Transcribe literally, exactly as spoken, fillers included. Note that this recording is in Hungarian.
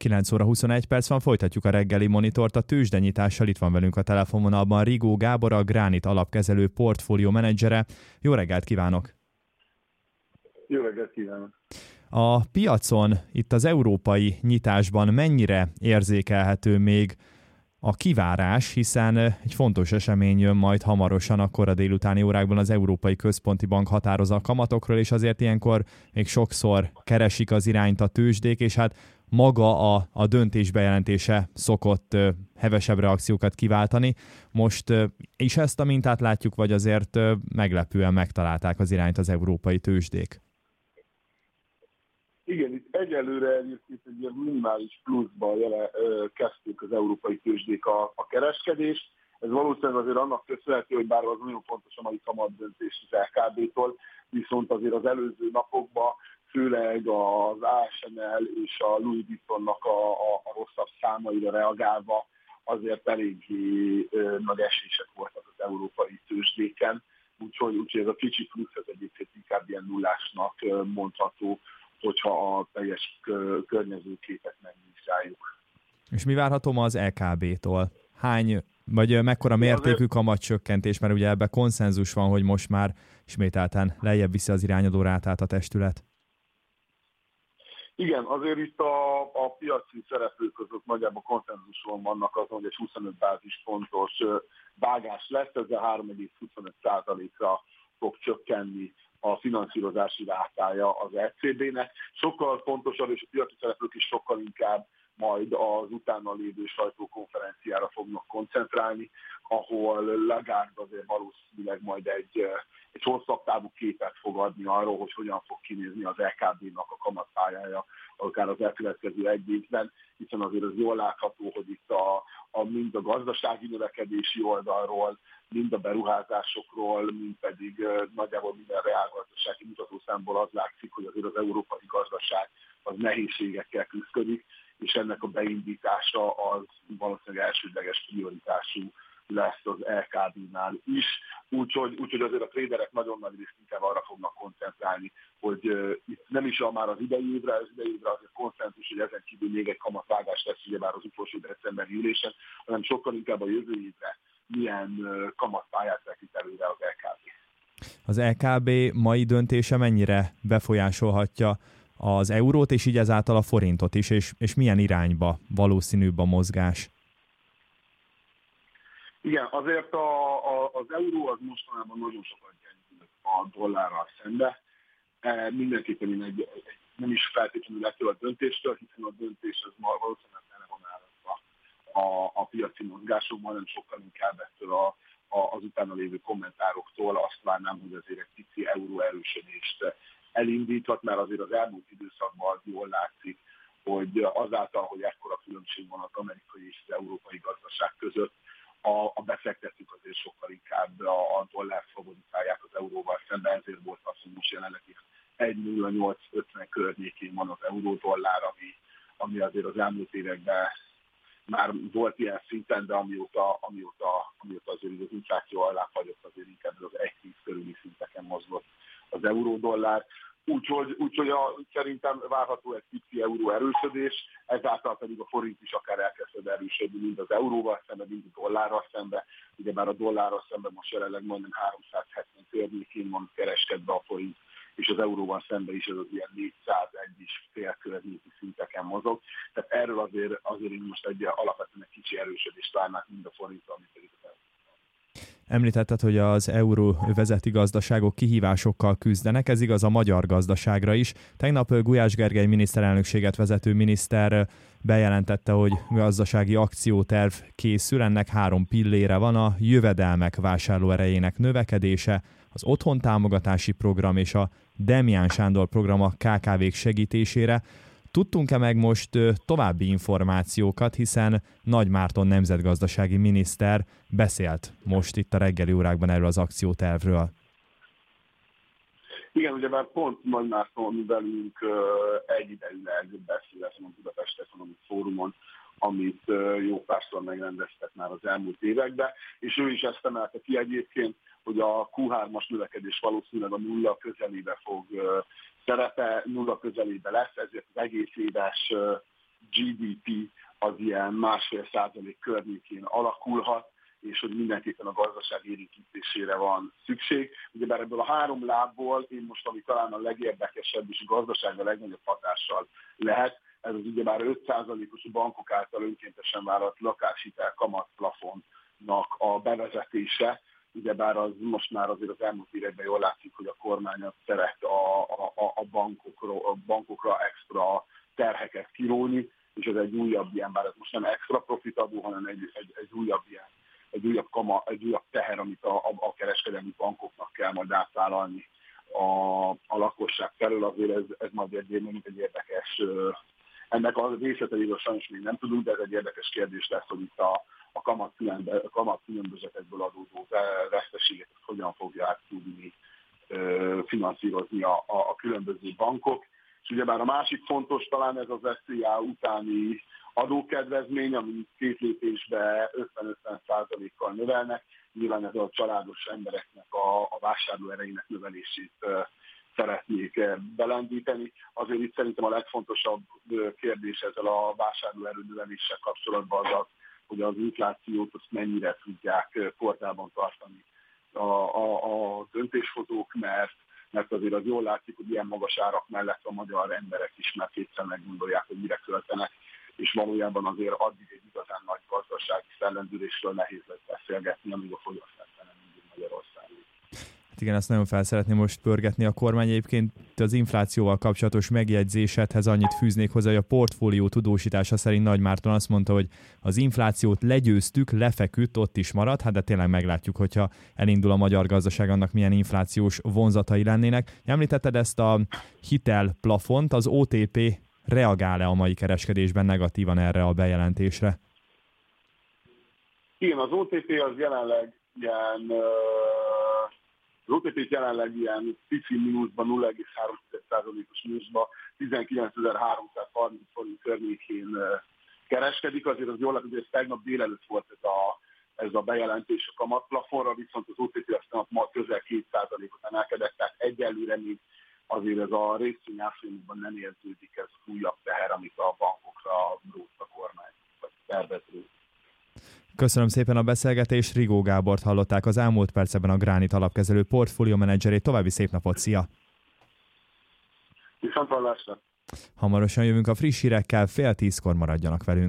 kilenc óra huszonegy perc van, folytatjuk a reggeli monitort a tőzsdenyitással. Itt van velünk a telefonvonalban Rigó Gábor, a Granit alapkezelő portfólió menedzsere. Jó reggelt kívánok! Jó reggelt kívánok! A piacon, itt az európai nyitásban mennyire érzékelhető még a kivárás, hiszen egy fontos esemény jön majd hamarosan, a kora délutáni órákban az Európai Központi Bank határoz a kamatokról, és azért ilyenkor még sokszor keresik az irányt a tőzsdék, és hát maga a, a döntés bejelentése szokott ö, hevesebb reakciókat kiváltani. Most ö, is ezt a mintát látjuk, vagy azért ö, meglepően megtalálták az irányt az európai tőzsdék? Igen, itt egyelőre egyébként egy ilyen minimális pluszban jele, ö, kezdtük az európai tőzsdék a, a kereskedést. Ez valószínűleg azért annak köszönhető, hogy bár az nagyon fontos a mai kamatdöntés az el ká bé-tól, viszont azért az előző napokban főleg az á es en el és a Louis Vuittonnak a, a, a rosszabb számaira reagálva azért eléggé ö, nagy esések voltak az európai tőzsdéken, úgyhogy, úgyhogy ez a kicsi plusz ez egyébként inkább ilyen nullásnak mondható, hogyha a teljes környezőképet megvizsgáljuk. És mi várható ma az el ká bé-tól? Hány, vagy mekkora mértékű kamatcsökkentés, mert ugye ebben konszenzus van, hogy most már ismételten lejjebb viszi az irányadó rátát a testület? Igen, azért itt a, a piaci szereplők között nagyjából konszenzuson vannak azon, hogy egy huszonöt bázispontos vágás lesz, ezzel három egész huszonöt százalékra fog csökkenni a finanszírozási rátája az é cé bé-nek. Sokkal fontosabb, és a piaci szereplők is sokkal inkább majd az utána lévő sajtókonferenciára fognak koncentrálni, ahol Lagarde azért valószínűleg majd egy, egy hosszabb távú képet fog adni arról, hogy hogyan fog kinézni az é ká bé-nak a kamatpályája akár az elkövetkező egy évben, hiszen azért az jól látható, hogy itt a, a mind a gazdasági növekedési oldalról, mind a beruházásokról, mind pedig uh, nagyjából minden reálgazdasági mutatószámból az látszik, hogy azért az európai gazdaság az nehézségekkel küzdik, és ennek a beindítása az valószínűleg elsődleges prioritású lesz az el ká bé-nál is. Úgyhogy, úgyhogy azért a tréderek nagyon nagy részt inkább arra fognak koncentrálni, hogy uh, itt nem is a már az idei évre, az idei évre azért konszenzus, hogy ezen kívül még egy kamatvágás lesz, ugye már az utolsó decemberi ülésen, hanem sokkal inkább a jövő évre milyen uh, kamatpályát tekint előre az el ká bé. Az el ká bé mai döntése mennyire befolyásolhatja az eurót, és így ezáltal a forintot is, és, és milyen irányba valószínűbb a mozgás? Igen, azért a, a, az euró az mostanában nagyon sokat gyengült a dollárral szembe. E, mindenképpen egy, egy, nem is feltétlenül ettől a döntéstől, hiszen a döntés az már valószínűleg tele van állatva a, a piaci mozgásokban, hanem sokkal inkább ettől a, a, az utána lévő kommentároktól azt várnám, hogy azért egy pici euró erősödést elindíthat, mert azért az elmúlt időszakban az jól látszik, hogy azáltal, hogy ekkora különbség van az amerikai és az európai gazdaság között, a, a befektetők azért sokkal inkább a, a dollár favoritálják az euróval szemben, ezért volt az, hogy most jelenleg egy nulla nyolc ötven környékén van az euró-dollár, ami, ami azért az elmúlt években már volt ilyen szinten, de amióta, amióta, amióta azért az infláció alá fagyott, azért inkább az egy tíz körüli szinteken mozgott az euró-dollár. Úgyhogy, úgyhogy a, szerintem várható egy pici euró erősödés, ezáltal pedig a forint is akár elkezded erősödni, mind az euróval szemben, mind a dollárral szemben. Ugye már a dollárral szemben most jelenleg majdnem háromszázhetven környékén van kereskedve a forint, és az euróval szemben is ez az ilyen négyszázegy is fél környéki szinteken mozog. Tehát erről azért, azért én most egy alapvetően egy kicsi erősödést várnák mind a forintra, mint pedig az euró. Említetted, hogy az euróövezeti gazdaságok kihívásokkal küzdenek, ez igaz a magyar gazdaságra is. Tegnap Gulyás Gergely miniszterelnökséget vezető miniszter bejelentette, hogy gazdasági akcióterv készül, ennek három pillére van: a jövedelmek vásárlóerejének növekedése, az otthontámogatási program és a Demján Sándor program a ká ká vék segítésére. Tudtunk-e meg most további információkat, hiszen Nagy Márton nemzetgazdasági miniszter beszélt most itt a reggeli órákban erről az akciótervről? Igen, ugye már pont Nagy Márton velünk egyidejűleg beszél a Budapest Economic Fórumon, amit jó párszor megrendeztek már az elmúlt években, és ő is ezt emelte ki egyébként, hogy a kú hármas növekedés valószínűleg a nulla közelébe fog szerepe, nulla közelébe lesz, ezért az egész éves gé dé pé az ilyen másfél százalék környékén alakulhat, és hogy mindenképpen a gazdaság élénkítésére van szükség. Ugyebár ebből a három lábból én most, ami talán a legérdekesebb és a gazdaságra legnagyobb hatással lehet, ez az ugyebár öt százalékos bankok által önkéntesen vállalt lakáshitel kamatplafonnak a bevezetése. Ugyebár az most már azért az elmúlt években jól látszik, hogy a kormány szeret a, a, a, bankokra, a bankokra extra terheket kiróni, és ez egy újabb ilyen, bár ez most nem extra profitadó, hanem egy, egy, egy újabb ilyen, egy újabb, kama, egy újabb teher, amit a, a, a kereskedelmi bankoknak kell majd átvállalni a, a lakosság felől. Azért ez, ez majd egy, mint egy érdekes, ennek a részleteiről sajnos még nem tudunk, de ez egy érdekes kérdés lesz, hogy itt a, a kamat, a kamat különbözetekből adódó veszteséget hogyan fogják tudni finanszírozni a, a, a különböző bankok. És ugyebár a másik fontos talán ez az es zé á utáni adókedvezmény, amit két lépésbe ötven-ötven százalékkal növelnek. Nyilván ez a családos embereknek a, a vásárlóerejének növelését uh, szeretnék belendíteni. Azért itt szerintem a legfontosabb kérdés ezzel a vásárlóerő növeléssel kapcsolatban az az, hogy az inflációt azt mennyire tudják kordában tartani a, a, a döntéshozók, mert mert azért az jól látszik, hogy ilyen magas árak mellett a magyar emberek is már kétszer meggondolják, hogy mire költenek, és valójában azért addig egy igazán nagy gazdasági fellendülésről nehéz lesz beszélgetni, amíg a fogyasztás nem mindig Magyarországon. Hát igen, ezt nagyon fel szeretném most pörgetni a kormány. Egyébként az inflációval kapcsolatos megjegyzésedhez annyit fűznék hozzá, hogy a portfólió tudósítása szerint Nagy Márton azt mondta, hogy az inflációt legyőztük, lefeküdt, ott is marad, hát de tényleg meglátjuk, hogyha elindul a magyar gazdaság, annak milyen inflációs vonzatai lennének. Említetted ezt a hitelplafont, az o té pé reagál-e a mai kereskedésben negatívan erre a bejelentésre? Igen, az o té pé az jelenleg ilyen... Uh... Az o té pé jelenleg ilyen pici mínuszban, nulla egész három százalékos mínuszban, tizenkilencezer-háromszázharminc forint környékén kereskedik. Azért az jól lehet, hogy ez tegnap délelőtt volt ez a, ez a bejelentés a kamatplafonra, viszont az o té pé aztán ma közel két százalékot emelkedett, tehát egyelőre még azért ez a részvény árfolyamokban nem érződik ez újabb teher, amit a bankokra rótt a kormány, vagy tervező. Köszönöm szépen a beszélgetést, Rigó Gábort hallották, az elmúlt percben a Gránit alapkezelő portfólió menedzserét. További szép napot, szia! Viszontlátásra! Hamarosan jövünk a friss hírekkel, fél tízkor maradjanak velünk.